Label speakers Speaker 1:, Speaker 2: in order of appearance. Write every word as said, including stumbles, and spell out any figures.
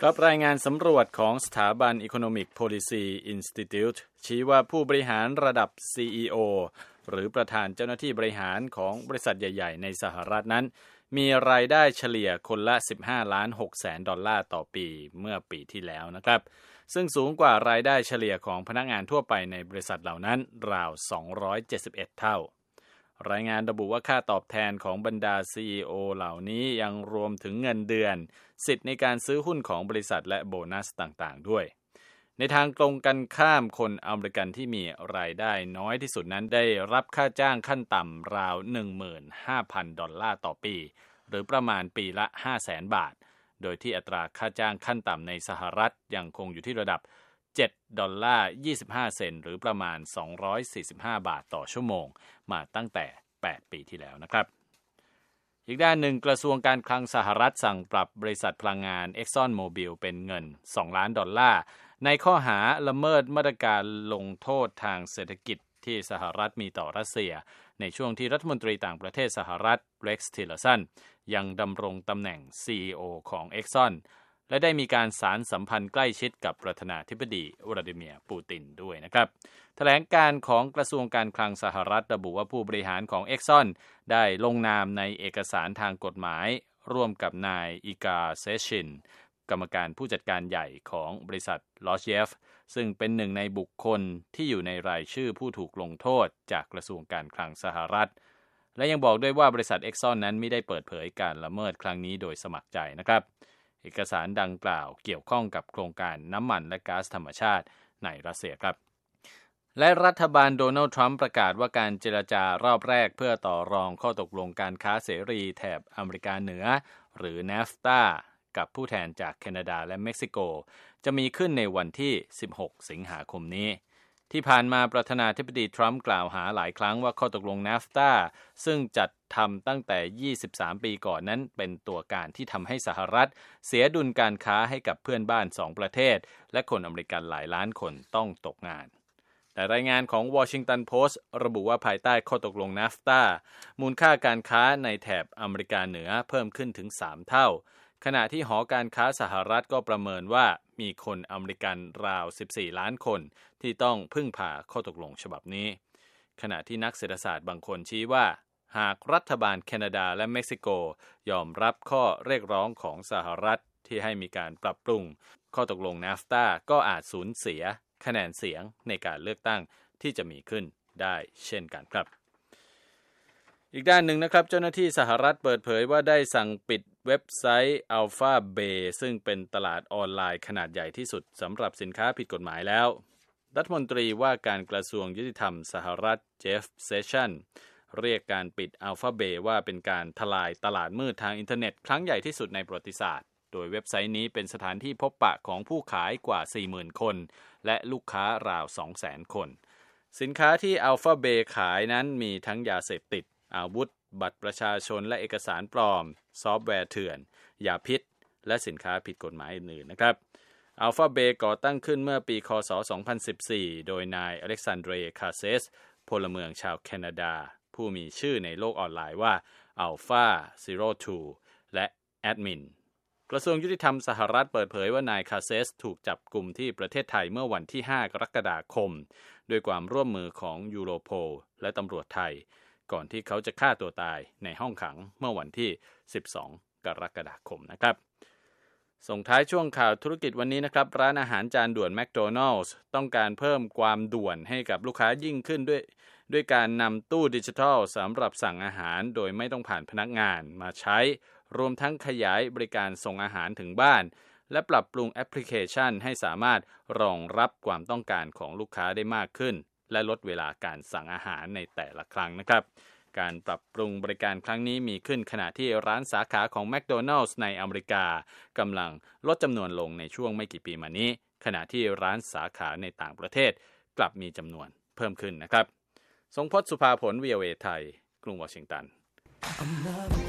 Speaker 1: ครับรายงานสำรวจของสถาบัน Economic Policy Institute ชี้ว่าผู้บริหารระดับ ซี อี โอ หรือประธานเจ้าหน้าที่บริหารของบริษัทใหญ่ๆในสหรัฐนั้นมีรายได้เฉลี่ยคนละสิบห้าล้านหกแสนดอลลาร์ต่อปีเมื่อปีที่แล้วนะครับซึ่งสูงกว่ารายได้เฉลี่ยของพนักงานทั่วไปในบริษัทเหล่านั้นราวสองร้อยเจ็ดสิบเอ็ดเท่ารายงานระบุว่าค่าตอบแทนของบรรดา ซี อี โอ เหล่านี้ยังรวมถึงเงินเดือนสิทธิ์ในการซื้อหุ้นของบริษัทและโบนัสต่างๆด้วยในทางตรงกันข้ามคนอเมริกันที่มีรายได้น้อยที่สุดนั้นได้รับค่าจ้างขั้นต่ำราว หนึ่งหมื่นห้าพัน ดอลลาร์ต่อปีหรือประมาณปีละ ห้าแสน บาทโดยที่อัตราค่าจ้างขั้นต่ำในสหรัฐยังคงอยู่ที่ระดับเจ็ดดอลลาร์ยี่สิบห้าเซนต์หรือประมาณสองร้อยสี่สิบห้าบาทต่อชั่วโมงมาตั้งแต่แปดปีที่แล้วนะครับอีกด้านหนึ่งกระทรวงการคลังสหรัฐสั่งปรับบริษัทพลังงาน Exxon Mobil เป็นเงินสองล้านดอลลาร์ในข้อหาละเมิดมาตรการลงโทษทางเศรษฐกิจที่สหรัฐมีต่อรัสเซียในช่วงที่รัฐมนตรีต่างประเทศสหรัฐ Rex Tillerson ยังดำรงตำแหน่ง ซี อี โอ ของ Exxon และได้มีการสานสัมพันธ์ใกล้ชิดกับประธานาธิบดีวลาดิเมียร์ปูตินด้วยนะครับแถลงการของกระทรวงการคลังสหรัฐระบุว่าผู้บริหารของ Exxon ได้ลงนามในเอกสารทางกฎหมายร่วมกับนายอีกาเซชินกรรมการผู้จัดการใหญ่ของบริษัทลอชเยฟซึ่งเป็นหนึ่งในบุคคลที่อยู่ในรายชื่อผู้ถูกลงโทษจากกระทรวงการคลังสหรัฐและยังบอกด้วยว่าบริษัท Exxon นั้นไม่ได้เปิดเผยการละเมิดครั้งนี้โดยสมัครใจนะครับเอกสารดังกล่าวเกี่ยวข้องกับโครงการน้ำมันและก๊าซธรรมชาติในรัสเซียครับและรัฐบาลโดนัลด์ทรัมป์ประกาศว่าการเจรจารอบแรกเพื่อต่อรองข้อตกลงการค้าเสรีแถบอเมริกาเหนือหรือ เนฟตา กับผู้แทนจากแคนาดาและเม็กซิโกจะมีขึ้นในวันที่สิบหกสิงหาคมนี้ที่ผ่านมาประธานาธิบดีทรัมป์กล่าวหาหลายครั้งว่าข้อตกลง เนฟตา ซึ่งจัดทำตั้งแต่ยี่สิบสามปีก่อนนั้นเป็นตัวการที่ทำให้สหรัฐเสียดุลการค้าให้กับเพื่อนบ้านสองประเทศและคนอเมริกันหลายล้านคนต้องตกงานแต่รายงานของ Washington Post ระบุว่าภายใต้ข้อตกลง เนฟตา มูลค่าการค้าในแถบอเมริกาเหนือเพิ่มขึ้นถึงสามเท่าขณะที่หอการค้าสหรัฐก็ประเมินว่ามีคนอเมริกันราวสิบสี่ล้านคนที่ต้องพึ่งพาข้อตกลงฉบับนี้ขณะที่นักเศรษฐศาสตร์บางคนชี้ว่าหากรัฐบาลแคนาดาและเม็กซิโกยอมรับข้อเรียกร้องของสหรัฐที่ให้มีการปรับปรุงข้อตกลง เนฟตา ก็อาจสูญเสียคะแนนเสียงในการเลือกตั้งที่จะมีขึ้นได้เช่นกันครับอีกด้านหนึ่งนะครับเจ้าหน้าที่สหรัฐเปิดเผยว่าได้สั่งปิดเว็บไซต์ Alphabay ซึ่งเป็นตลาดออนไลน์ขนาดใหญ่ที่สุดสำหรับสินค้าผิดกฎหมายแล้วรัฐมนตรีว่าการกระทรวงยุติธรรมสหรัฐเจฟเซชันเรียกการปิด Alphabay ว่าเป็นการทลายตลาดมืดทางอินเทอร์เน็ตครั้งใหญ่ที่สุดในประวัติศาสตร์โดยเว็บไซต์นี้เป็นสถานที่พบปะของผู้ขายกว่า สี่หมื่น คนและลูกค้าราว สองแสน คนสินค้าที่ Alphabay ขายนั้นมีทั้งยาเสพติดอาวุธบัตรประชาชนและเอกสารปลอมซอฟต์แวร์เถื่อนยาพิษและสินค้าผิดกฎหมายอื่นๆนะครับ Alphabay ก่อตั้งขึ้นเมื่อปีค.ศ. สองพันสิบสี่โดยนายอเล็กซานเดรคาเซสพลเมืองชาวแคนาดาผู้มีชื่อในโลกออนไลน์ว่า Alpha ศูนย์ สอง และแอดมินกระทรวงยุติธรรมสหรัฐเปิดเผยว่านายคาเซสถูกจับกุมที่ประเทศไทยเมื่อวันที่ห้ากรกฎาคมด้วยความร่วมมือของยูโรโพลและตำรวจไทยก่อนที่เขาจะฆ่าตัวตายในห้องขังเมื่อวันที่สิบสองกรกฎาคมนะครับส่งท้ายช่วงข่าวธุรกิจวันนี้นะครับร้านอาหารจานด่วนแมคโดนัลด์ต้องการเพิ่มความด่วนให้กับลูกค้ายิ่งขึ้นด้วยด้วยการนำตู้ดิจิทัลสำหรับสั่งอาหารโดยไม่ต้องผ่านพนักงานมาใช้รวมทั้งขยายบริการส่งอาหารถึงบ้านและปรับปรุงแอปพลิเคชันให้สามารถรองรับความต้องการของลูกค้าได้มากขึ้นและลดเวลาการสั่งอาหารในแต่ละครั้งนะครับการปรับปรุงบริการครั้งนี้มีขึ้นขณะที่ร้านสาขาของแมคโดนัลด์ในอเมริกากำลังลดจำนวนลงในช่วงไม่กี่ปีมานี้ขณะที่ร้านสาขาในต่างประเทศกลับมีจำนวนเพิ่มขึ้นนะครับทรงพจน์ สุภาผล วี โอ เอ ไทยกรุงวอชิงตัน